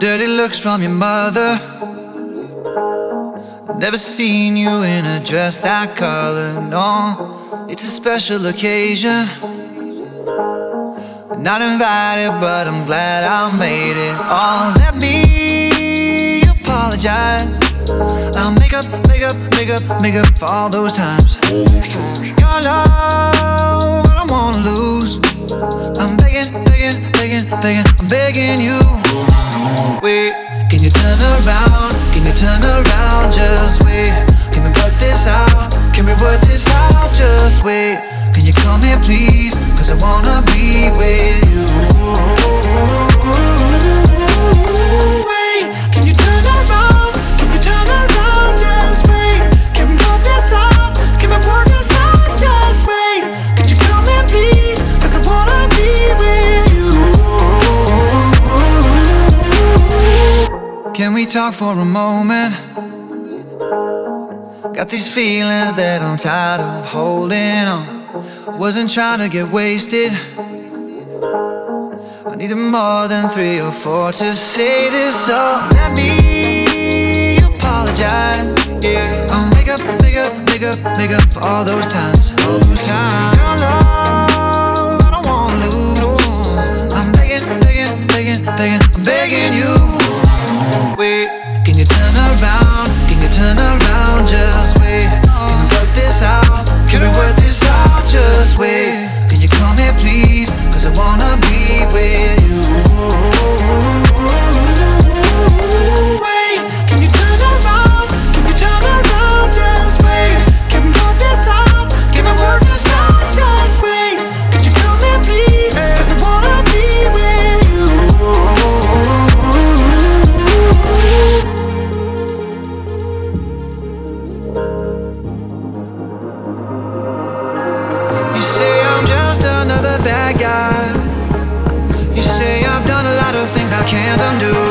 Dirty looks from your mother. Never seen you in a dress that color, no. It's a special occasion. Not invited, but I'm glad I made it. Oh, let me apologize. I'll make up for all those times. Your love, I don't wanna lose. I'm begging, I'm begging you. Wait, can you turn around? Can you turn around? Just wait. Can we work this out? Can we work this out? Just wait. Can you come here please? Cause I wanna be with you. Wait, can you turn around? Can you turn around? Just wait. Can we work this out? Can we work this out? Just wait. Can you come here please? Cause I wanna be with you. Can we talk for a moment? Got these feelings that I'm tired of holding on. Wasn't trying to get wasted. I needed more than 3 or 4 to say this. So let me apologize. Yeah, I'll make up for all those times. All those times. Your love, I don't wanna lose. I'm begging, I'm begging you. Wait, can you turn around? Can you turn around? Just wait. Can we work this out? Can we work this out? Just wait. Can you come here please? Cause I wanna be with you. Wait, can you turn around? Can you turn around? Just wait. Can we work this out? Can we work this out? Just wait. Can you come here please? Cause I wanna be with you. You say I'm just another bad guy. You say I've done a lot of things I can't undo.